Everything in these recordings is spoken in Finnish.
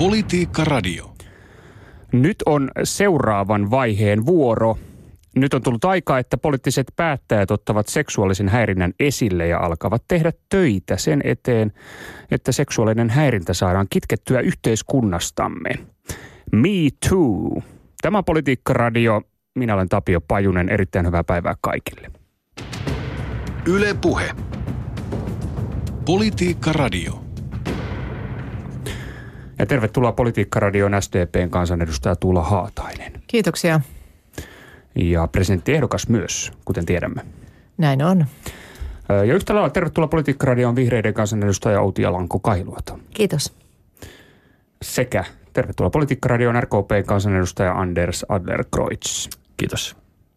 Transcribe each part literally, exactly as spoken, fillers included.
Politiikka Radio. Nyt on seuraavan vaiheen vuoro. Nyt on tullut aika, että poliittiset päättäjät ottavat seksuaalisen häirinnän esille ja alkavat tehdä töitä sen eteen, että seksuaalinen häirintä saadaan kitkettyä yhteiskunnastamme. Me Too. Tämä on Politiikka Radio. Minä olen Tapio Pajunen. Erittäin hyvää päivää kaikille. Yle Puhe. Politiikka Radio. Ja tervetuloa Politiikka Radioon S D P:n kansanedustaja Tuula Haatainen. Kiitoksia. Ja presidenttiehdokas myös, kuten tiedämme. Näin on. Ja yhtä lailla tervetuloa Politiikka Radioon vihreiden kansanedustaja Outi Alanko-Kahiluoto. Kiitos. Sekä tervetuloa Politiikka Radioon R K P:n kansanedustaja Anders Adlercreutz. Kiitos.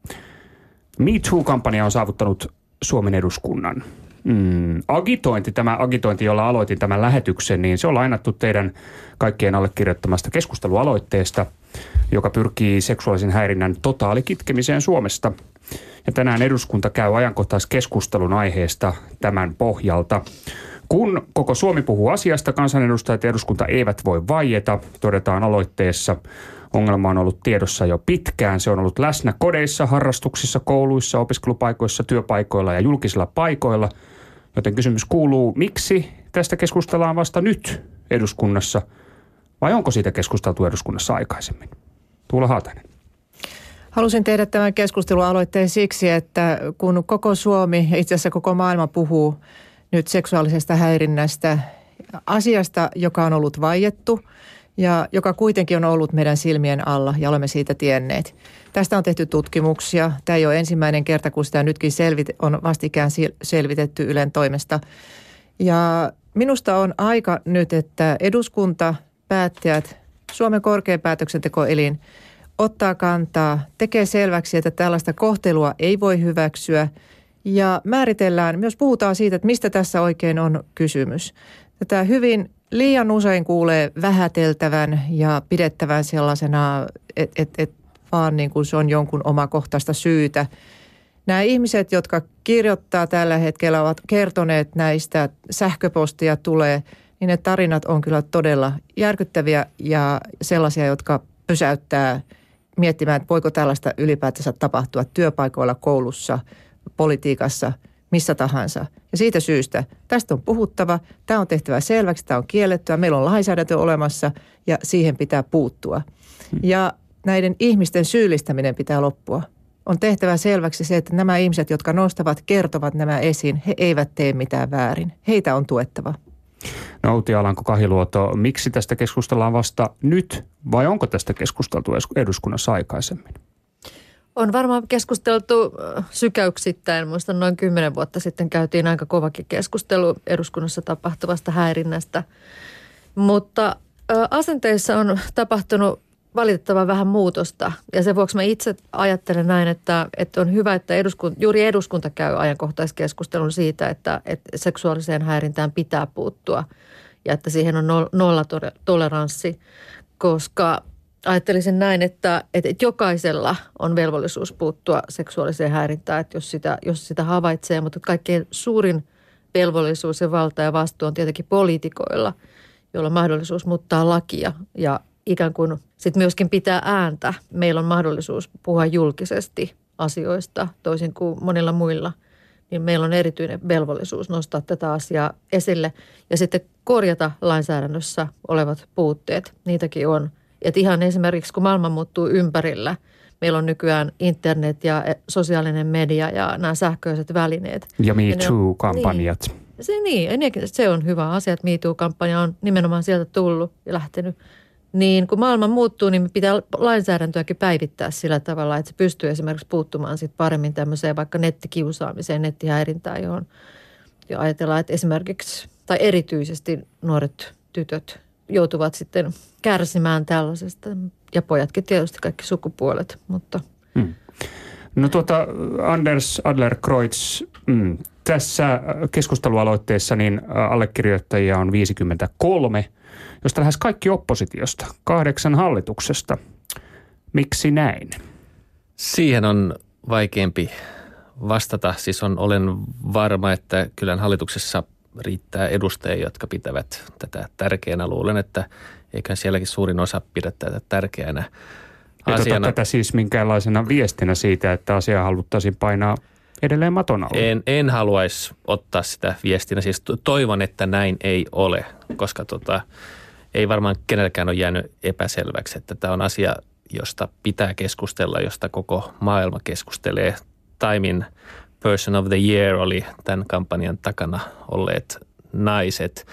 Me Too-kampanja on saavuttanut Suomen eduskunnan. Mm, agitointi, tämä agitointi, jolla aloitin tämän lähetyksen, niin se on lainattu teidän kaikkien allekirjoittamasta keskustelualoitteesta, joka pyrkii seksuaalisen häirinnän totaalikitkemiseen Suomesta. Ja tänään eduskunta käy ajankohtaiskeskustelun aiheesta tämän pohjalta. Kun koko Suomi puhuu asiasta, kansanedustajat ja eduskunta eivät voi vaieta, todetaan aloitteessa. Ongelma on ollut tiedossa jo pitkään. Se on ollut läsnä kodeissa, harrastuksissa, kouluissa, opiskelupaikoissa, työpaikoilla ja julkisilla paikoilla. Joten kysymys kuuluu, miksi tästä keskustellaan vasta nyt eduskunnassa vai onko siitä keskusteltu eduskunnassa aikaisemmin? Tuula Haatainen. Halusin tehdä tämän keskustelualoitteen siksi, että kun koko Suomi ja itse asiassa koko maailma puhuu nyt seksuaalisesta häirinnästä, asiasta, joka on ollut vaiettu ja joka kuitenkin on ollut meidän silmien alla ja olemme siitä tienneet. Tästä on tehty tutkimuksia. Tämä ei ole ensimmäinen kerta, kun sitä nytkin selvit- on vastikään selvitetty Ylen toimesta. Ja minusta on aika nyt, että eduskunta, päättäjät, Suomen korkein päätöksentekoelin ottaa kantaa, tekee selväksi, että tällaista kohtelua ei voi hyväksyä ja määritellään, myös puhutaan siitä, että mistä tässä oikein on kysymys. Tätä hyvin liian usein kuulee vähäteltävän ja pidettävän sellaisena, että et, et vaan niin kuin se on jonkun omakohtaista syytä. Nämä ihmiset, jotka kirjoittaa tällä hetkellä, ovat kertoneet näistä, sähköpostia tulee, niin ne tarinat on kyllä todella järkyttäviä ja sellaisia, jotka pysäyttää miettimään, että voiko tällaista ylipäätänsä tapahtua työpaikoilla, koulussa, politiikassa, missä tahansa. Ja siitä syystä tästä on puhuttava, tämä on tehtävä selväksi, tämä on kiellettyä, meillä on lainsäädäntö olemassa ja siihen pitää puuttua. Hmm. Ja näiden ihmisten syyllistäminen pitää loppua. On tehtävä selväksi se, että nämä ihmiset, jotka nostavat, kertovat nämä esiin, he eivät tee mitään väärin. Heitä on tuettava. No Outi Alanko-Kahiluoto, miksi tästä keskustellaan vasta nyt vai onko tästä keskusteltu eduskunnassa aikaisemmin? On varmaan keskusteltu sykäyksittäin. Muistan noin kymmenen vuotta sitten käytiin aika kovakin keskustelu eduskunnassa tapahtuvasta häirinnästä. Mutta asenteissa on tapahtunut valitettavan vähän muutosta. Ja sen vuoksi mä itse ajattelen näin, että, että on hyvä, että eduskunta, juuri eduskunta käy ajankohtaiskeskustelun siitä, että, että seksuaaliseen häirintään pitää puuttua. Ja että siihen on nollatoleranssi, koska ajattelisin näin, että, että jokaisella on velvollisuus puuttua seksuaaliseen häirintään, että jos sitä, jos sitä havaitsee. Mutta kaikkein suurin velvollisuus ja valta ja vastuu on tietenkin poliitikoilla, joilla on mahdollisuus muuttaa lakia ja ikään kuin sitten myöskin pitää ääntä. Meillä on mahdollisuus puhua julkisesti asioista toisin kuin monilla muilla. Niin meillä on erityinen velvollisuus nostaa tätä asiaa esille ja sitten korjata lainsäädännössä olevat puutteet. Niitäkin on. Että ihan esimerkiksi kun maailma muuttuu ympärillä, meillä on nykyään internet ja sosiaalinen media ja nämä sähköiset välineet. Ja Me Too-kampanjat. Niin, se, niin, se on hyvä asia, että Me Too-kampanja on nimenomaan sieltä tullut ja lähtenyt. Niin kun maailma muuttuu, niin pitää lainsäädäntöäkin päivittää sillä tavalla, että se pystyy esimerkiksi puuttumaan sit paremmin tämmöiseen vaikka nettikiusaamiseen, nettihäirintään, johon jo ajatellaan, että esimerkiksi tai erityisesti nuoret tytöt joutuvat sitten kärsimään tällaisesta. Ja pojatkin tietysti kaikki sukupuolet, mutta... Hmm. No tuota, Anders Adlercreutz, mm, tässä keskustelualoitteessa niin allekirjoittajia on viisikymmentäkolme, josta lähes kaikki oppositiosta, kahdeksan hallituksesta. Miksi näin? Siihen on vaikeampi vastata. Siis on, olen varma, että kyllä hallituksessa riittää edustajia, jotka pitävät tätä tärkeänä. Luulen, että eiköhän sielläkin suurin osa pidä tätä tärkeänä asiana. Tätä siis minkäänlaisena viestinä siitä, että asiaa haluttaisiin painaa edelleen maton alle? En, en haluaisi ottaa sitä viestinä. Siis toivon, että näin ei ole, koska tota, ei varmaan kenelläkään ole jäänyt epäselväksi, että tämä on asia, josta pitää keskustella, josta koko maailma keskustelee. Timein Person of the Year oli tämän kampanjan takana olleet naiset.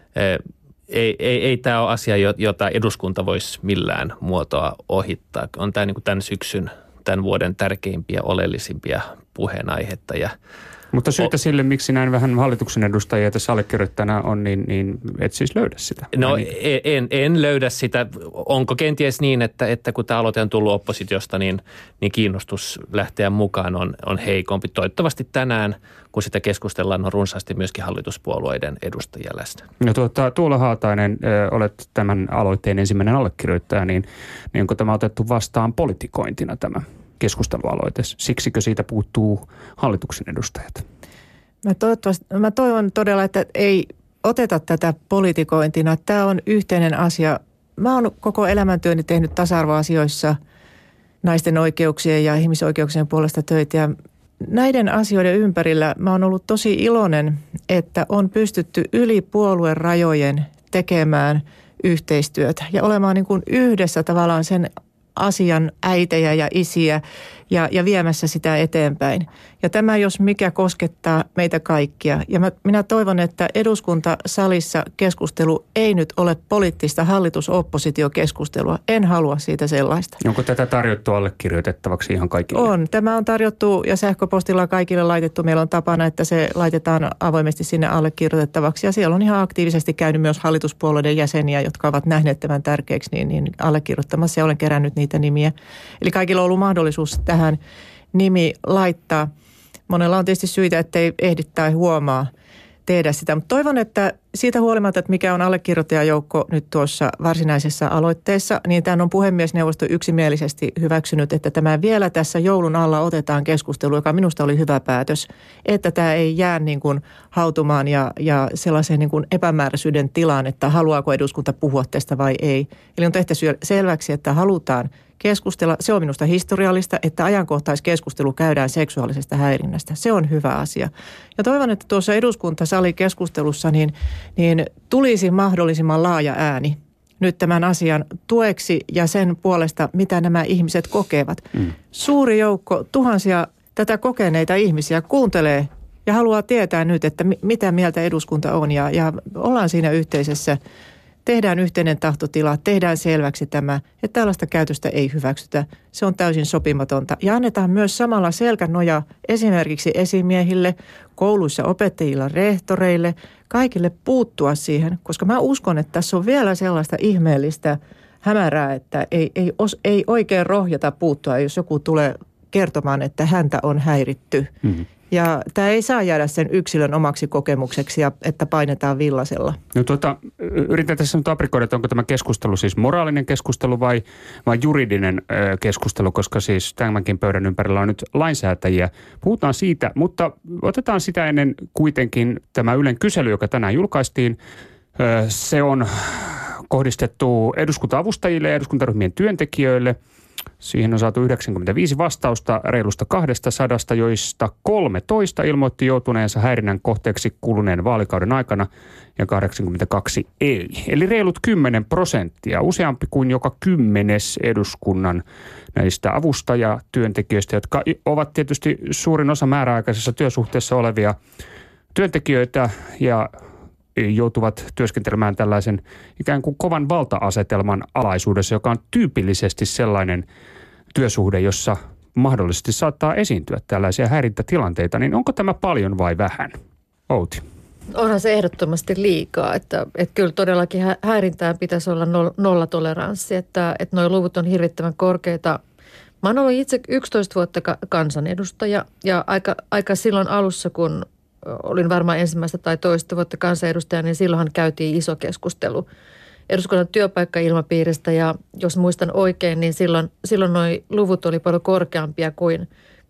Ei, ei, ei tämä ole asia, jota eduskunta voisi millään muotoa ohittaa. On tämä niin kuin tämän syksyn, tämän vuoden tärkeimpiä, oleellisimpia puheenaihetta. Ja Mutta syytä o- sille, miksi näin vähän hallituksen edustajia tässä allekirjoittajana on, niin, niin et siis löydä sitä? No niin? en, en löydä sitä. Onko kenties niin, että, että kun tämä aloite on tullut oppositiosta, niin, niin kiinnostus lähteä mukaan on, on heikompi. Toivottavasti tänään, kun sitä keskustellaan, on runsaasti myöskin hallituspuolueiden edustajia läsnä. No tuota, Tuula Haatainen, ö, olet tämän aloitteen ensimmäinen allekirjoittaja, niin, niin onko tämä otettu vastaan politikointina tämä keskustelualoite? Siksikö siitä puuttuu hallituksen edustajat? Mä, mä toivon todella, että ei oteta tätä politikointina. Tämä on yhteinen asia. Mä oon koko elämäntyöni tehnyt tasa-arvoasioissa naisten oikeuksien ja ihmisoikeuksien puolesta töitä. Ja näiden asioiden ympärillä mä oon ollut tosi iloinen, että on pystytty yli puolueen rajojen tekemään yhteistyötä ja olemaan niin kuin yhdessä tavallaan sen asian äitejä ja isiä ja, ja viemässä sitä eteenpäin. Ja tämä, jos mikä, koskettaa meitä kaikkia. Ja mä, minä toivon, että eduskuntasalissa keskustelu ei nyt ole poliittista hallitus-oppositiokeskustelua. En halua siitä sellaista. Onko tätä tarjottu allekirjoitettavaksi ihan kaikille? On. Tämä on tarjottu ja sähköpostilla kaikille laitettu. Meillä on tapana, että se laitetaan avoimesti sinne allekirjoitettavaksi. Ja siellä on ihan aktiivisesti käynyt myös hallituspuolueiden jäseniä, jotka ovat nähneet tämän tärkeäksi niin, niin allekirjoittamassa. Ja olen kerännyt niitä nimiä. Eli kaikilla on ollut mahdollisuus tähän nimi laittaa. Monella on tietysti syitä, ettei ehdi tai huomaa tehdä sitä. Mutta toivon, että siitä huolimatta, että mikä on allekirjoittajajoukko nyt tuossa varsinaisessa aloitteessa, niin tämän on puhemiesneuvosto yksimielisesti hyväksynyt, että tämä vielä tässä joulun alla otetaan keskustelu, joka minusta oli hyvä päätös, että tämä ei jää niin kuin hautumaan ja, ja sellaiseen niin kuin epämääräisyyden tilaan, että haluaako eduskunta puhua tästä vai ei. Eli on tehty selväksi, että halutaan keskustella. Se on minusta historiallista, että ajankohtaiskeskustelu käydään seksuaalisesta häirinnästä. Se on hyvä asia. Ja toivon, että tuossa eduskuntasalikeskustelussa niin, niin tulisi mahdollisimman laaja ääni nyt tämän asian tueksi ja sen puolesta, mitä nämä ihmiset kokevat. Mm. Suuri joukko, tuhansia tätä kokeneita ihmisiä kuuntelee ja haluaa tietää nyt, että mitä mieltä eduskunta on ja, ja ollaan siinä yhteisessä. Tehdään yhteinen tahtotila, tehdään selväksi tämä, että tällaista käytöstä ei hyväksytä. Se on täysin sopimatonta. Ja annetaan myös samalla selkänoja esimerkiksi esimiehille, kouluissa opettajilla, rehtoreille, kaikille puuttua siihen. Koska mä uskon, että tässä on vielä sellaista ihmeellistä hämärää, että ei, ei, ei oikein rohjata puuttua, jos joku tulee kertomaan, että häntä on häiritty. Mm-hmm. Ja tämä ei saa jäädä sen yksilön omaksi kokemukseksi, ja että painetaan villasella. No tuota, yritän tässä nyt aprikoida, että onko tämä keskustelu siis moraalinen keskustelu vai, vai juridinen ö, keskustelu, koska siis tämänkin pöydän ympärillä on nyt lainsäätäjiä. Puhutaan siitä, mutta otetaan sitä ennen kuitenkin tämä Ylen kysely, joka tänään julkaistiin. Ö, se on kohdistettu eduskunta-avustajille ja eduskuntaryhmien työntekijöille. Siihen on saatu yhdeksänkymmentäviisi vastausta reilusta kahdesta sadasta, joista kolmetoista ilmoitti joutuneensa häirinnän kohteeksi kuluneen vaalikauden aikana ja kahdeksankymmentäkaksi ei. Eli reilut kymmenen prosenttia, useampi kuin joka kymmenes eduskunnan näistä avustajatyöntekijöistä, jotka ovat tietysti suurin osa määräaikaisessa työsuhteessa olevia työntekijöitä ja joutuvat työskentelemään tällaisen ikään kuin kovan valta-asetelman alaisuudessa, joka on tyypillisesti sellainen työsuhde, jossa mahdollisesti saattaa esiintyä tällaisia häirintätilanteita. Niin onko tämä paljon vai vähän? Outi. Onhan se ehdottomasti liikaa, että, että kyllä todellakin häirintään pitäisi olla nollatoleranssi, että, että nuo luvut on hirvittävän korkeita. Mä oon ollut itse yksitoista vuotta kansanedustaja ja aika, aika silloin alussa, kun olin varmaan ensimmäistä tai toista vuotta kansanedustaja, niin silloinhan käytiin iso keskustelu eduskunnan työpaikkailmapiiristä ja jos muistan oikein, niin silloin, silloin nuo luvut oli paljon korkeampia kuin,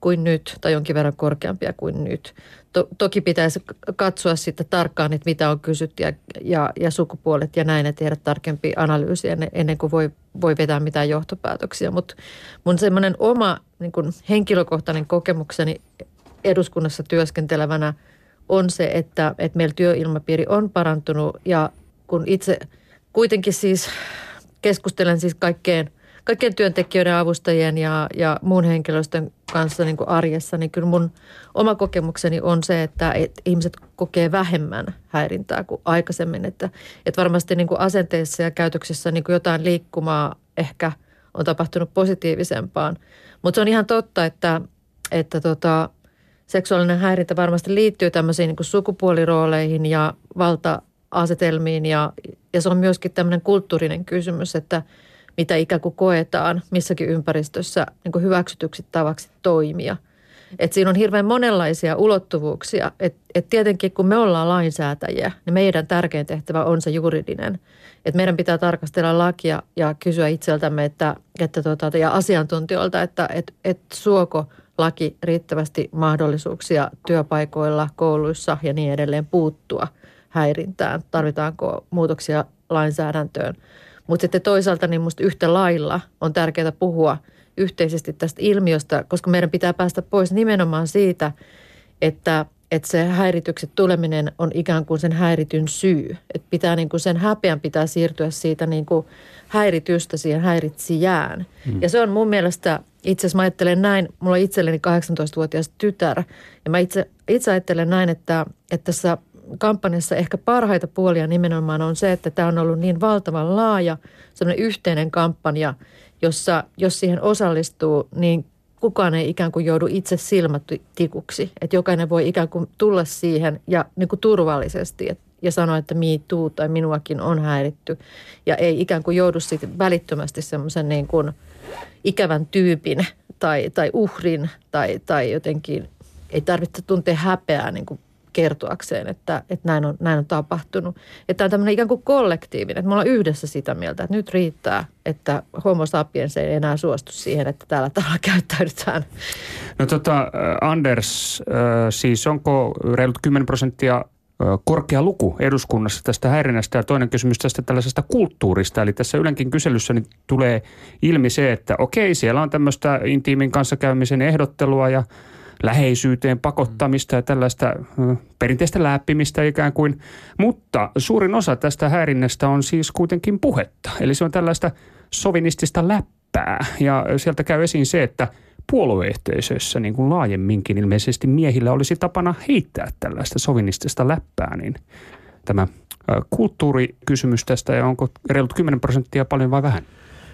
kuin nyt tai jonkin verran korkeampia kuin nyt. To, toki pitäisi katsoa sitten tarkkaan, että mitä on kysytty ja, ja, ja sukupuolet ja näin, ja tehdä tarkempia analyysiä ennen, ennen kuin voi, voi vetää mitään johtopäätöksiä. Mutta mun semmoinen oma niin kun henkilökohtainen kokemukseni eduskunnassa työskentelevänä on se, että, että meillä työilmapiiri on parantunut, ja kun itse kuitenkin siis keskustelen siis kaikkeen, kaikkien työntekijöiden, avustajien ja, ja muun henkilöstön kanssa niin kuin arjessa, niin kyllä mun oma kokemukseni on se, että, että ihmiset kokee vähemmän häirintää kuin aikaisemmin. Että, että varmasti niin kuin asenteissa ja käytöksissä niin kuin jotain liikkumaa ehkä on tapahtunut positiivisempaan. Mutta se on ihan totta, että, että tota, seksuaalinen häirintä varmasti liittyy tämmöisiin niin kuin sukupuolirooleihin ja valta-asetelmiin, ja, ja se on myöskin tämmöinen kulttuurinen kysymys, että mitä ikään kuin koetaan missäkin ympäristössä niin kuin hyväksytyksi tavaksi toimia. Et siinä on hirveän monenlaisia ulottuvuuksia. Et, et tietenkin kun me ollaan lainsäätäjiä, niin meidän tärkein tehtävä on se juridinen. Et meidän pitää tarkastella lakia ja kysyä itseltämme että, että tota, ja asiantuntijoilta, että et, et suoko laki riittävästi mahdollisuuksia työpaikoilla, kouluissa ja niin edelleen puuttua häirintään. Tarvitaanko muutoksia lainsäädäntöön? Mutta sitten toisaalta niin musta yhtä lailla on tärkeää puhua yhteisesti tästä ilmiöstä, koska meidän pitää päästä pois nimenomaan siitä, että, että se häiritykset tuleminen on ikään kuin sen häirityn syy. Että pitää niin kuin sen häpeän pitää siirtyä siitä niin kuin häiritystä siihen häiritsijään. Hmm. Ja se on mun mielestä, itse asiassa mä ajattelen näin, mulla on itselleni kahdeksantoistavuotias tytär, ja mä itse, itse ajattelen näin, että, että tässä kampanjassa ehkä parhaita puolia nimenomaan on se, että tämä on ollut niin valtavan laaja, semmoinen yhteinen kampanja, jossa jos siihen osallistuu, niin kukaan ei ikään kuin joudu itse silmätikuksi. Että jokainen voi ikään kuin tulla siihen ja niin kuin turvallisesti et, ja sanoa, että me too tai minuakin on häiritty. Ja ei ikään kuin joudu sitten välittömästi semmoisen niin kuin ikävän tyypin tai, tai uhrin tai, tai jotenkin ei tarvitse tuntea häpeää niin kuin kertoakseen, että, että näin, on, näin on tapahtunut. Että tämä on tämmöinen ikään kuin kollektiivinen, että me ollaan yhdessä sitä mieltä, että nyt riittää, että homo sapiens ei enää suostu siihen, että tällä tavalla käyttäydytään. No tota, Anders, siis onko reilut kymmenen prosenttia korkea luku eduskunnassa tästä häirinnästä, ja toinen kysymys tästä tällaisesta kulttuurista, eli tässä Ylenkin kyselyssä niin tulee ilmi se, että okei, siellä on tämmöistä intiimin kanssakäymisen ehdottelua ja läheisyyteen pakottamista ja tällaista perinteistä läppimistä ikään kuin, mutta suurin osa tästä häirinnästä on siis kuitenkin puhetta. Eli se on tällaista sovinistista läppää, ja sieltä käy esiin se, että puolueyhteisöissä niin kuin laajemminkin ilmeisesti miehillä olisi tapana heittää tällaista sovinistista läppää, niin tämä kulttuurikysymys tästä, ja onko reilut kymmenen prosenttia paljon vai vähän?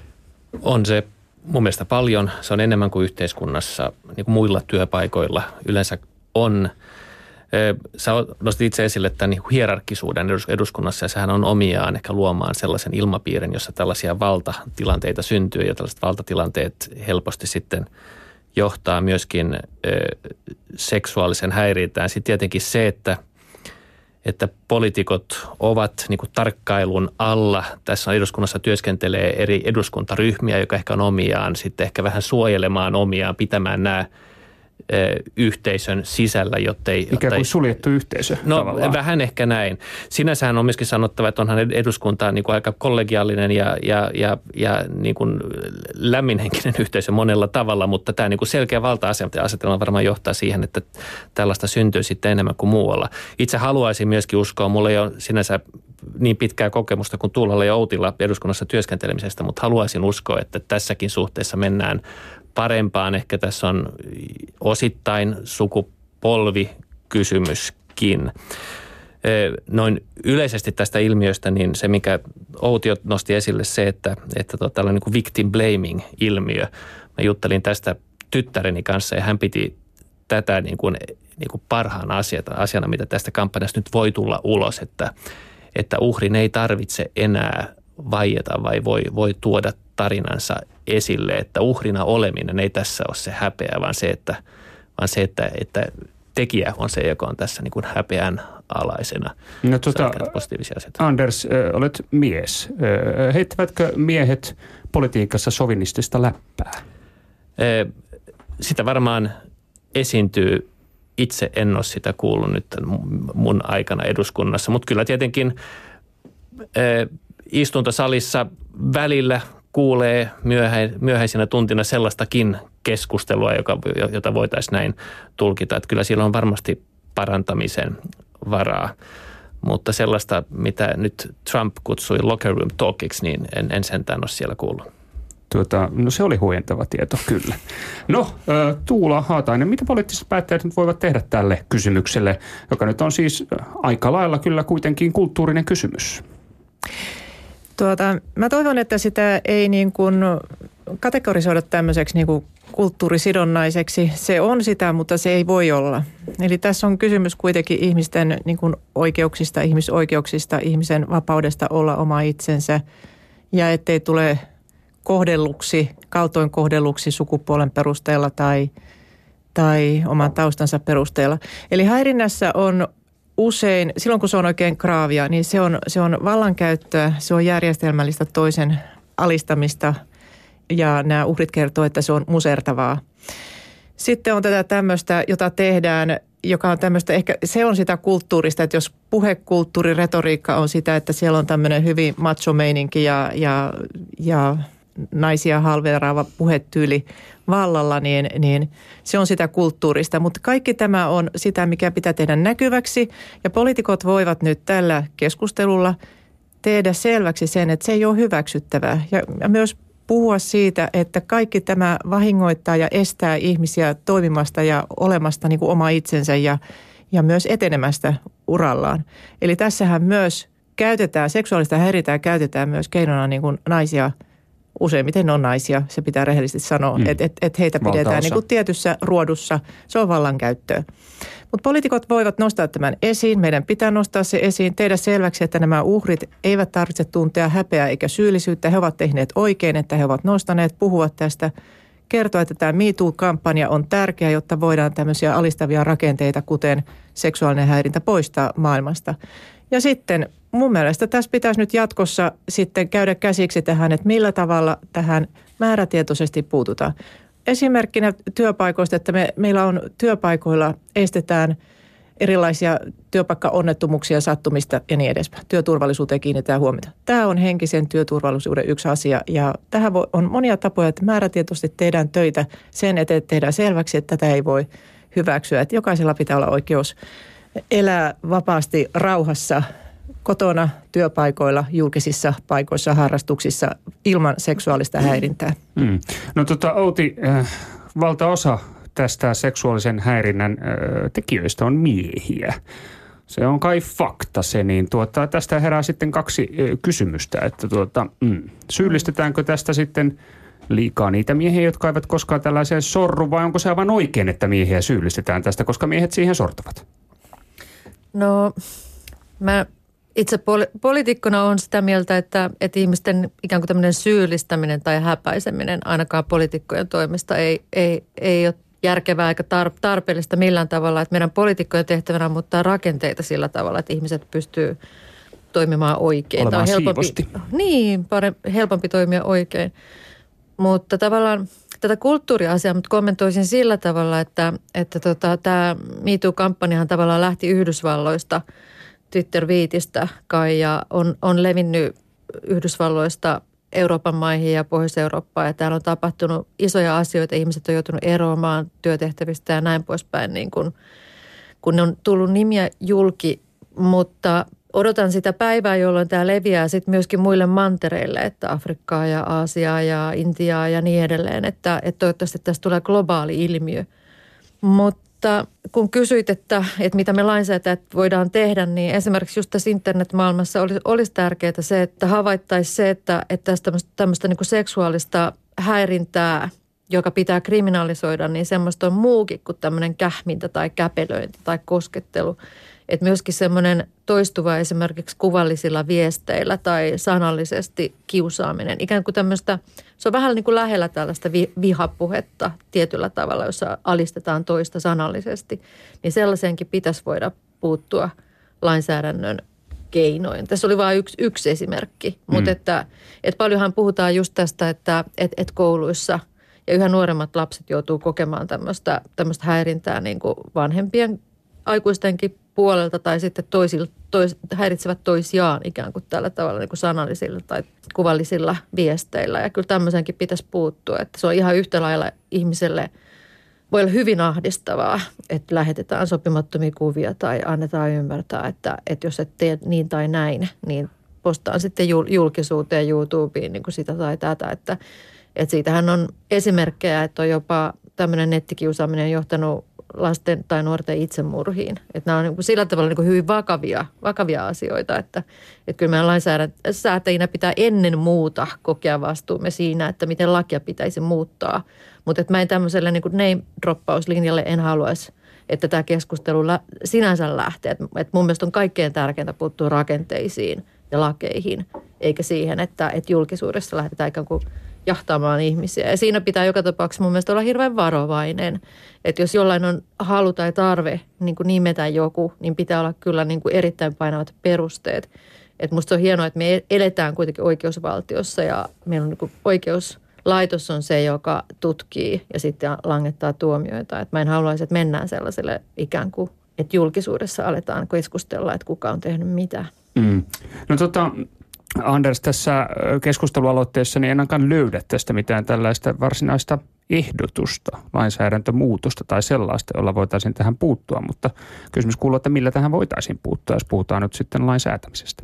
On se mun mielestä paljon. Se on enemmän kuin yhteiskunnassa, niin kuin muilla työpaikoilla yleensä on. Sä nostit itse esille tämän hierarkkisuuden eduskunnassa, ja sehän on omiaan ehkä luomaan sellaisen ilmapiirin, jossa tällaisia valtatilanteita syntyy, ja tällaiset valtatilanteet helposti sitten johtaa myöskin seksuaalisen häirintään. Sitten tietenkin se, että että poliitikot ovat niin kuin tarkkailun alla. Tässä on eduskunnassa työskentelee eri eduskuntaryhmiä, joka ehkä on omiaan sitten ehkä vähän suojelemaan omiaan, pitämään nämä yhteisön sisällä, jottei... Ikään kuin jottei, suljettu yhteisö No tavallaan. Vähän ehkä näin. Sinänsähän on myöskin sanottava, että onhan eduskunta niin kuin aika kollegiaalinen ja, ja, ja, ja niin kuin lämminhenkinen yhteisö monella tavalla, mutta tämä niin kuin selkeä valta-asetelma varmaan johtaa siihen, että tällaista syntyy sitten enemmän kuin muualla. Itse haluaisin myöskin uskoa, mulla ei ole sinänsä niin pitkää kokemusta kuin Tuulalla ja Outilla eduskunnassa työskentelemisestä, mutta haluaisin uskoa, että tässäkin suhteessa mennään parempaan. Ehkä tässä on osittain sukupolvikysymyskin. Noin yleisesti tästä ilmiöstä, niin se, mikä Outi nosti esille, se, että, että tota, tällainen niin kuin victim blaming-ilmiö. Mä juttelin tästä tyttäreni kanssa, ja hän piti tätä niin kuin, niin kuin parhaana asiana, mitä tästä kampanjasta nyt voi tulla ulos, että, että uhrin ei tarvitse enää vaieta vai voi, voi tuoda tarinansa esille, että uhrina oleminen ei tässä ole se häpeä, vaan se, että, vaan se, että, että tekijä on se, joka on tässä niin kuin häpeän alaisena. No, tota, positiivisia asioita. Anders, äh, olet mies. Äh, heittävätkö miehet politiikassa sovinistista läppää? Äh, sitä varmaan esiintyy. Itse en ole sitä kuullut nyt mun aikana eduskunnassa, mutta kyllä tietenkin istuntosalissa välillä kuulee myöhäisinä tuntina sellaistakin keskustelua, joka, jota voitaisiin näin tulkita. Että kyllä siellä on varmasti parantamisen varaa, mutta sellaista, mitä nyt Trump kutsui locker room talkiksi, niin en, en sentään ole siellä kuullut. Tuota, no se oli huojentava tieto, kyllä. No, Tuula Haatainen, mitä poliittiset päättäjät nyt voivat tehdä tälle kysymykselle, joka nyt on siis aika lailla kyllä kuitenkin kulttuurinen kysymys? Tuota, mä toivon, että sitä ei niin kuin kategorisoida tämmöiseksi niin kuin kulttuurisidonnaiseksi. Se on sitä, mutta se ei voi olla. Eli tässä on kysymys kuitenkin ihmisten niin kuin oikeuksista, ihmisoikeuksista, ihmisen vapaudesta olla oma itsensä ja ettei tule kohdelluksi, kaltoin kohdelluksi sukupuolen perusteella tai, tai oman taustansa perusteella. Eli häirinnässä on usein, silloin kun se on oikein kraavia, niin se on, se on vallankäyttöä, se on järjestelmällistä toisen alistamista ja nämä uhrit kertoo, että se on musertavaa. Sitten on tätä tämmöistä, jota tehdään, joka on tämmöistä, ehkä se on sitä kulttuurista, että jos puhekulttuuri, retoriikka on sitä, että siellä on tämmöinen hyvin macho-meininki ja, ja, ja naisia halveeraava puhetyyli vallalla, niin, niin se on sitä kulttuurista. Mutta kaikki tämä on sitä, mikä pitää tehdä näkyväksi. Ja poliitikot voivat nyt tällä keskustelulla tehdä selväksi sen, että se ei ole hyväksyttävää. Ja, ja myös puhua siitä, että kaikki tämä vahingoittaa ja estää ihmisiä toimimasta ja olemasta niin kuin oma itsensä ja, ja myös etenemästä urallaan. Eli tässähän myös käytetään, seksuaalista häirintää käytetään myös keinona niin kuin naisia. Useimmiten on naisia, se pitää rehellisesti sanoa, mm. että et, et heitä pidetään Valtaosa. Niin kuin tietyssä ruodussa. Se on vallankäyttöä. Mutta poliitikot voivat nostaa tämän esiin. Meidän pitää nostaa se esiin, tehdä selväksi, että nämä uhrit eivät tarvitse tuntea häpeää eikä syyllisyyttä. He ovat tehneet oikein, että he ovat nostaneet, puhua tästä, kertoa, että tämä Me Too-kampanja on tärkeä, jotta voidaan tämmöisiä alistavia rakenteita, kuten seksuaalinen häirintä, poistaa maailmasta. Ja sitten mun mielestä tässä pitäisi nyt jatkossa sitten käydä käsiksi tähän, että millä tavalla tähän määrätietoisesti puututaan. Esimerkkinä työpaikoista, että me, meillä on työpaikoilla, estetään erilaisia työpaikkaonnettomuuksia, sattumista ja niin edespäin. Työturvallisuuteen kiinnitetään huomiota. Tämä on henkisen työturvallisuuden yksi asia ja tähän on monia tapoja, että määrätietoisesti tehdään töitä sen eteen, että tehdään selväksi, että tätä ei voi hyväksyä. Että jokaisella pitää olla oikeus elää vapaasti rauhassa kotona, työpaikoilla, julkisissa paikoissa, harrastuksissa ilman seksuaalista häirintää. Mm. No tota Outi, äh, valtaosa tästä seksuaalisen häirinnän äh, tekijöistä on miehiä. Se on kai fakta se, niin tuota, tästä herää sitten kaksi äh, kysymystä, että tuota, mm, syyllistetäänkö tästä sitten liikaa niitä miehiä, jotka eivät koskaan tällaiseen sorru, vai onko se aivan oikein, että miehiä syyllistetään tästä, koska miehet siihen sortuvat? No, mä itse poli- poliitikkona olen sitä mieltä, että, että ihmisten ikään kuin tämmöinen syyllistäminen tai häpäiseminen ainakaan poliitikkojen toimesta ei, ei, ei ole järkevää eikä tar- tarpeellista millään tavalla. Että meidän poliitikkojen tehtävänä on muuttaa rakenteita sillä tavalla, että ihmiset pystyy toimimaan oikein. Olemaan tai on helpompi, siivosti. Niin, parempi, helpompi toimia oikein. Mutta tavallaan tätä kulttuuriasiaa, mutta kommentoisin sillä tavalla, että, että tota, tämä Me Too-kampanjahan tavallaan lähti Yhdysvalloista, Twitter-viitistä kai, ja on, on levinnyt Yhdysvalloista Euroopan maihin ja Pohjois-Eurooppaan, ja täällä on tapahtunut isoja asioita, ihmiset on joutunut eroamaan työtehtävistä ja näin poispäin, niin kun, kun ne on tullut nimiä julki, mutta odotan sitä päivää, jolloin tämä leviää sitten myöskin muille mantereille, että Afrikkaa ja Aasiaa ja Intiaa ja niin edelleen, että, että toivottavasti tästä tulee globaali ilmiö. Mutta kun kysyit, että, että mitä me lainsäätäjät voidaan tehdä, niin esimerkiksi just tässä internetmaailmassa olisi, olisi tärkeää se, että havaittaisiin se, että, että tästä tämmöistä, tämmöistä niin kuin seksuaalista häirintää, joka pitää kriminalisoida, niin semmoista on muukin kuin tämmöinen kähmintä tai käpelöinti tai koskettelu. Että myöskin semmoinen toistuva esimerkiksi kuvallisilla viesteillä tai sanallisesti kiusaaminen. Ikään kuin tämmöistä, se on vähän niin kuin lähellä tällaista vi- vihapuhetta tietyllä tavalla, jossa alistetaan toista sanallisesti. Niin sellaiseenkin pitäisi voida puuttua lainsäädännön keinoin. Tässä oli vain yksi, yksi esimerkki, mm. mutta että, että paljonhan puhutaan just tästä, että, että, että kouluissa Ja yhä nuoremmat lapset joutuu kokemaan tämmöistä, tämmöistä häirintää niin kuin vanhempien aikuistenkin puolelta tai sitten toisil, tois, häiritsevät toisiaan ikään kuin tällä tavalla niin kuin sanallisilla tai kuvallisilla viesteillä. Ja kyllä tämmöisenkin pitäisi puuttua, että se on ihan yhtä lailla ihmiselle voi olla hyvin ahdistavaa, että lähetetään sopimattomia kuvia tai annetaan ymmärtää, että, että jos et tee niin tai näin, niin postaan sitten julkisuuteen YouTubeen niin kuin sitä tai tätä. Että, että siitähän on esimerkkejä, että on jopa tämmöinen nettikiusaaminen johtanut lasten tai nuorten itsemurhiin. Että nämä on niin kuin sillä tavalla niin kuin hyvin vakavia, vakavia asioita, että, että kyllä meidän lainsäätäjinä pitää ennen muuta kokea vastuumme siinä, että miten lakia pitäisi muuttaa. Mutta mä en tämmöiselle niin kuin name-droppauslinjalle en haluaisi, että tämä keskustelu lä- sinänsä lähtee. Et, et mun mielestä on kaikkein tärkeintä puuttua rakenteisiin ja lakeihin, eikä siihen, että et julkisuudessa lähdetään ikään kuin jahtaamaan ihmisiä. Ja siinä pitää joka tapauksessa mun mielestä olla hirveän varovainen, että jos jollain on halu tai tarve niin kuin nimetä joku, niin pitää olla kyllä niin kuin erittäin painavat perusteet. Että musta on hienoa, että me eletään kuitenkin oikeusvaltiossa ja meillä on niin kuin oikeuslaitos on se, joka tutkii ja sitten langettaa tuomioita. Että mä en haluaisi, että mennään sellaiselle ikään kuin, että julkisuudessa aletaan keskustella, että kuka on tehnyt mitä. Mm. No tota... Anders, tässä keskustelualoitteessa niin en ainakaan löydä tästä mitään tällaista varsinaista ehdotusta, lainsäädäntömuutosta tai sellaista, jolla voitaisiin tähän puuttua, mutta kysymys kuuluu, että millä tähän voitaisiin puuttua, jos puhutaan nyt sitten lain säätämisestä.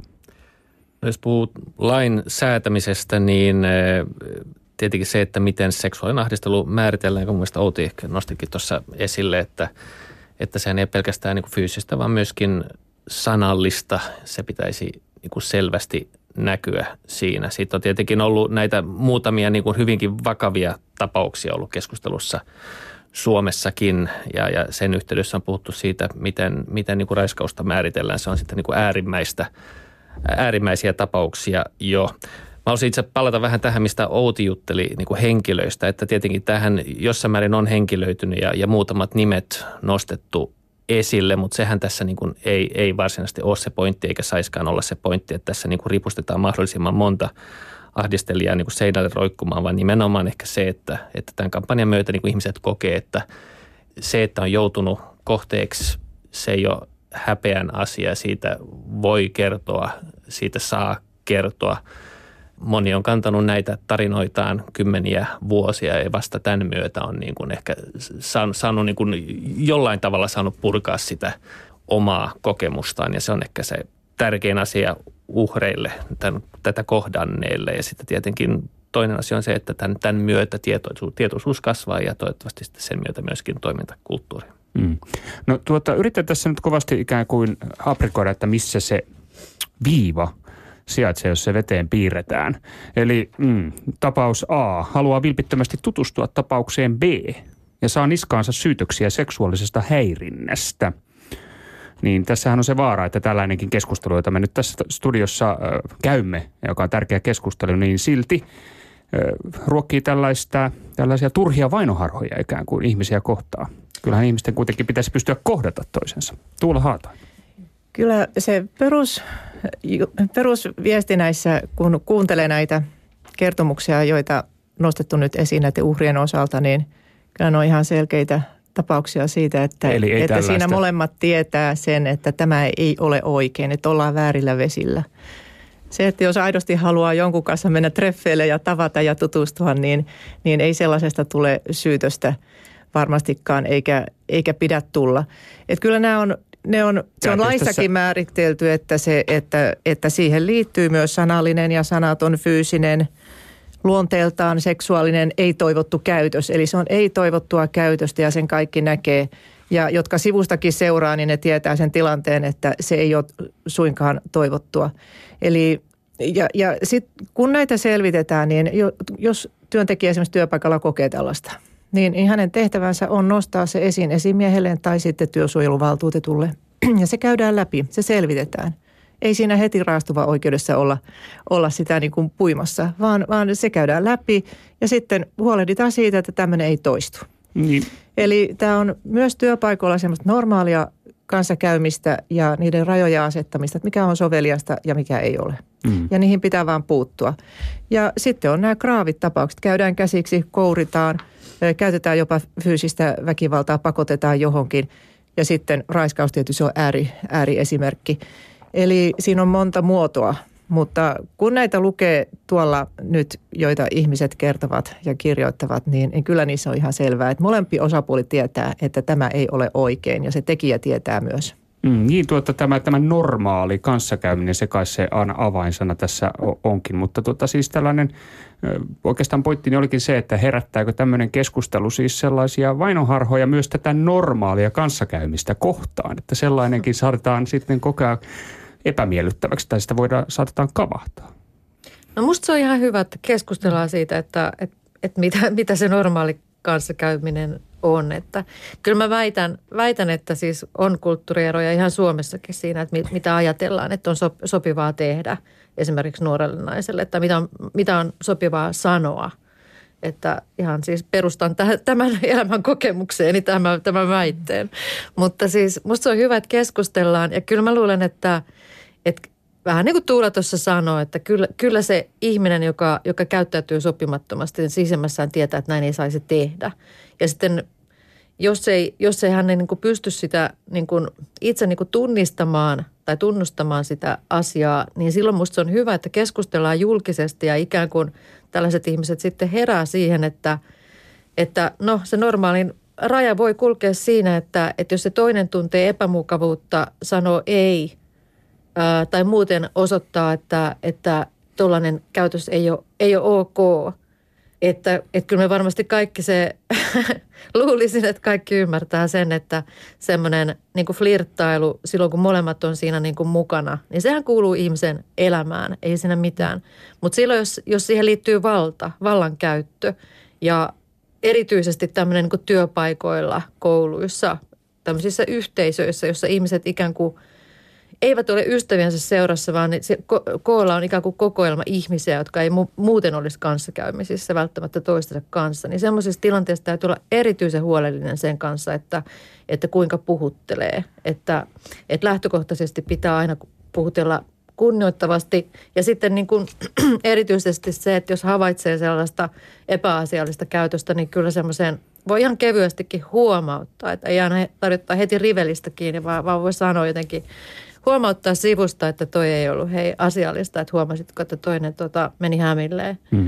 No jos puhut lain säätämisestä, niin tietenkin se, että miten seksuaalinen ahdistelu määritellään, kun mielestäni Outi ehkä nostikin tuossa esille, että, että sehän ei pelkästään niin kuin fyysistä, vaan myöskin sanallista, se pitäisi niin kuin selvästi näkyä siinä. Siitä on tietenkin ollut näitä muutamia niin kuin hyvinkin vakavia tapauksia ollut keskustelussa Suomessakin ja, ja sen yhteydessä on puhuttu siitä, miten, miten niin kuin raiskausta määritellään. Se on sitten niin kuin äärimmäistä, äärimmäisiä tapauksia jo. Mä haluaisin itse palata vähän tähän, mistä Outi jutteli niin kuin henkilöistä, että tietenkin tähän jossain määrin on henkilöitynyt ja, ja muutamat nimet nostettu esille, mutta sehän tässä niin kuin ei, ei varsinaisesti ole se pointti eikä saiskaan olla se pointti, että tässä niin kuin ripustetaan mahdollisimman monta ahdistelijaa niin kuin seinälle roikkumaan, vaan nimenomaan ehkä se, että, että tämän kampanjan myötä niin kuin ihmiset kokee, että se, että on joutunut kohteeksi, se ei ole häpeän asia, siitä voi kertoa, siitä saa kertoa. Moni on kantanut näitä tarinoitaan kymmeniä vuosia ja vasta tämän myötä on niin kuin ehkä saanut, saanut niin kuin jollain tavalla saanut purkaa sitä omaa kokemustaan ja se on ehkä se tärkein asia uhreille, tämän, tätä kohdanneille ja sitten tietenkin toinen asia on se, että tämän, tämän myötä tietoisuus, tietoisuus kasvaa ja toivottavasti sitten sen myötä myöskin toimintakulttuuri. Mm. No tuota, yritän tässä nyt kovasti ikään kuin aprikoida, että missä se viiva sijaitsee, jos se veteen piirretään. Eli mm, tapaus A haluaa vilpittömästi tutustua tapaukseen B ja saa niskaansa syytöksiä seksuaalisesta häirinnästä. Niin tässähän on se vaara, että tällainenkin keskustelu, jota me nyt tässä studiossa äh, käymme, joka on tärkeä keskustelu, niin silti äh, ruokkii tällaista, tällaisia turhia vainoharhoja ikään kuin ihmisiä kohtaan. Kyllähän ihmisten kuitenkin pitäisi pystyä kohdata toisensa. Tuula Haatainen. Kyllä se perus, perusviesti näissä, kun kuuntelee näitä kertomuksia, joita nostettu nyt esiin näiden uhrien osalta, niin kyllä ne on ihan selkeitä tapauksia siitä, että, että siinä molemmat tietää sen, että tämä ei ole oikein, että ollaan väärillä vesillä. Se, että jos aidosti haluaa jonkun kanssa mennä treffeille ja tavata ja tutustua, niin, niin ei sellaisesta tule syytöstä varmastikaan eikä, eikä pidä tulla. Että kyllä nämä on, ne on, se on laissakin määritelty, että, se, että, että siihen liittyy myös sanallinen ja sanaton fyysinen luonteeltaan seksuaalinen ei-toivottu käytös. Eli se on ei-toivottua käytöstä ja sen kaikki näkee. Ja jotka sivustakin seuraa, niin ne tietää sen tilanteen, että se ei ole suinkaan toivottua. Eli ja, ja sitten kun näitä selvitetään, niin jos työntekijä esimerkiksi työpaikalla kokee tällaista, niin hänen tehtävänsä on nostaa se esiin esimiehelleen tai sitten työsuojeluvaltuutetulle. Ja se käydään läpi, se selvitetään. Ei siinä heti raastuva oikeudessa olla, olla sitä niin kuin puimassa, vaan, vaan se käydään läpi ja sitten huolehditaan siitä, että tämmöinen ei toistu. Niin. Eli tämä on myös työpaikoilla semmoista normaalia kanssakäymistä ja niiden rajojen asettamista, että mikä on soveliasta ja mikä ei ole. Mm. Ja niihin pitää vaan puuttua. Ja sitten on nämä graavit tapaukset. Käydään käsiksi, kouritaan, käytetään jopa fyysistä väkivaltaa, pakotetaan johonkin. Ja sitten raiskaus tietysti on ääri, ääriesimerkki. Eli siinä on monta muotoa. Mutta kun näitä lukee tuolla nyt, joita ihmiset kertovat ja kirjoittavat, niin, niin kyllä niissä on ihan selvää, että molempi osapuoli tietää, että tämä ei ole oikein ja se tekijä tietää myös. Mm, niin, tuota, tämä, tämä normaali kanssakäyminen, se kai se avainsana tässä onkin, mutta tuota, siis tällainen oikeastaan pointtini olikin se, että herättääkö tämmöinen keskustelu siis sellaisia vainoharhoja myös tätä normaalia kanssakäymistä kohtaan, että sellainenkin saatetaan sitten koko ajan epämiellyttäväksi tai sitä voidaan, saatetaan kavahtaa. No musta se on ihan hyvä, että keskustellaan siitä, että, että, että mitä, mitä se normaali kanssakäyminen on. Että kyllä mä väitän, väitän, että siis on kulttuurieroja ihan Suomessakin siinä, että mitä ajatellaan, että on sopivaa tehdä esimerkiksi nuorelle naiselle, että mitä on, mitä on sopivaa sanoa. Että ihan siis perustan tämän elämän kokemukseeni tämän, tämän väitteen. Mutta siis musta se on hyvä, että keskustellaan ja kyllä mä luulen, että, että vähän niin kuin Tuula tuossa sanoi, että kyllä, kyllä se ihminen, joka, joka käyttäytyy sopimattomasti, niin sisemmässään tietää, että näin ei saisi tehdä. Ja sitten jos ei, jos ei hän niin kuin pysty sitä niin kuin itse niin kuin tunnistamaan tai tunnustamaan sitä asiaa, niin silloin musta se on hyvä, että keskustellaan julkisesti ja ikään kuin tällaiset ihmiset sitten herää siihen, että, että no se normaalin raja voi kulkea siinä, että, että jos se toinen tuntee epämukavuutta, sanoo ei ää, tai muuten osoittaa, että, että tollainen käytös ei ole, ei ole ok. Että, että kyllä me varmasti kaikki se, luulisin, että kaikki ymmärtää sen, että semmoinen niin kuin flirttailu silloin, kun molemmat on siinä niin kuin mukana, niin sehän kuuluu ihmisen elämään, ei siinä mitään. Mutta silloin, jos, jos siihen liittyy valta, vallankäyttö ja erityisesti tämmöinen niin kuin työpaikoilla, kouluissa, tämmöisissä yhteisöissä, jossa ihmiset ikään kuin eivät ole ystäviensä seurassa, vaan se ko- koolla on ikään kuin kokoelma ihmisiä, jotka ei mu- muuten olisi kanssakäymisissä välttämättä toistensa kanssa. Niin semmoisessa tilanteessa täytyy olla erityisen huolellinen sen kanssa, että, että kuinka puhuttelee. Että, että lähtökohtaisesti pitää aina puhutella kunnioittavasti. Ja sitten niin kuin erityisesti se, että jos havaitsee sellaista epäasiallista käytöstä, niin kyllä semmoiseen voi ihan kevyestikin huomauttaa. Että ei aina tarvitse heti rivelistä kiinni, vaan, vaan voi sanoa jotenkin huomauttaa sivusta, että toi ei ollut hei asiallista, että huomasitko, että toinen tota, meni hämilleen. Hmm.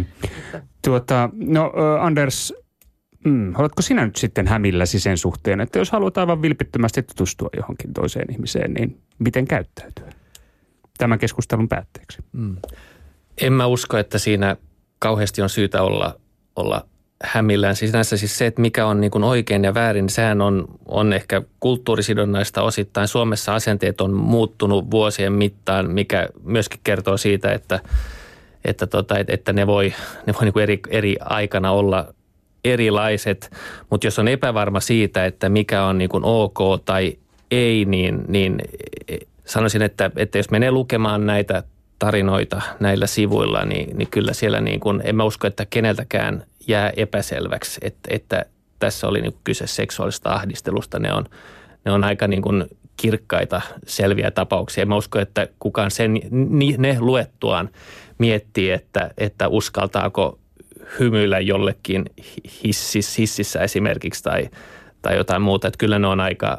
Tuota, no Anders, mm, oletko sinä nyt sitten hämilläsi sen suhteen, että jos haluat aivan vilpittömästi tutustua johonkin toiseen ihmiseen, niin miten käyttäytyä tämän keskustelun päätteeksi? Hmm. En mä usko, että siinä kauheasti on syytä olla, olla hämillään. Siis näissä siis se, että mikä on niin kuin oikein ja väärin, sehän on, on ehkä kulttuurisidonnaista osittain. Suomessa asenteet on muuttunut vuosien mittaan, mikä myöskin kertoo siitä, että, että, tota, että ne voi, ne voi niin kuin eri, eri aikana olla erilaiset. Mutta jos on epävarma siitä, että mikä on niin kuin ok tai ei, niin, niin sanoisin, että, että jos menee lukemaan näitä tarinoita näillä sivuilla, niin, niin kyllä siellä niin kuin, en mä usko, että keneltäkään jää epäselväksi, että, että tässä oli niin kuin kyse seksuaalista ahdistelusta. Ne on, ne on aika niin kuin kirkkaita, selviä tapauksia. En mä usko, että kukaan sen, ne luettuaan miettii, että, että uskaltaako hymyillä jollekin hissis, hississä esimerkiksi tai, tai jotain muuta. Että kyllä ne on aika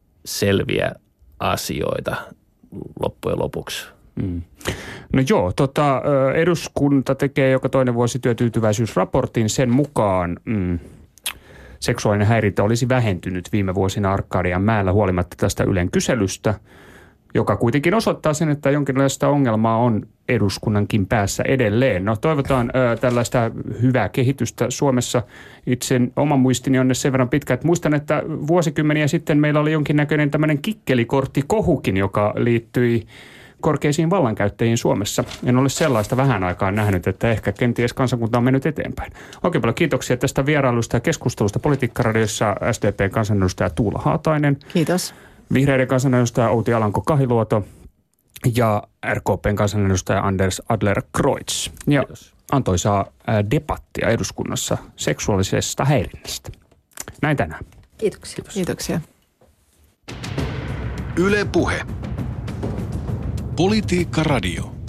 selviä asioita loppujen lopuksi. Mm. No joo, tota, eduskunta tekee joka toinen vuosi työtyytyväisyysraportin. Sen mukaan mm, seksuaalinen häirintä olisi vähentynyt viime vuosina Arkadian mäellä huolimatta tästä Ylen kyselystä, joka kuitenkin osoittaa sen, että jonkinlaista ongelmaa on eduskunnankin päässä edelleen. No toivotaan ö, tällaista hyvää kehitystä Suomessa. Itse oman muistini on sen verran pitkä, että muistan, että vuosikymmeniä sitten meillä oli jonkinnäköinen tämmöinen kikkelikorttikohukin, joka liittyi korkeisiin vallankäyttäjiin Suomessa. En ole sellaista vähän aikaa nähnyt, että ehkä kenties kansakunta on mennyt eteenpäin. Oikein paljon kiitoksia tästä vierailusta ja keskustelusta Politiikkaradiossa S D P:n kansanedustaja Tuula Haatainen. Kiitos. Vihreiden kansanedustaja Outi Alanko-Kahiluoto ja R K P:n kansanedustaja Anders Adler-Kreutz. Ja antoisaa debattia eduskunnassa seksuaalisesta häirinnästä. Näin tänään. Kiitoksia. Kiitoksia. Yle Puhe. Politiikka Radio.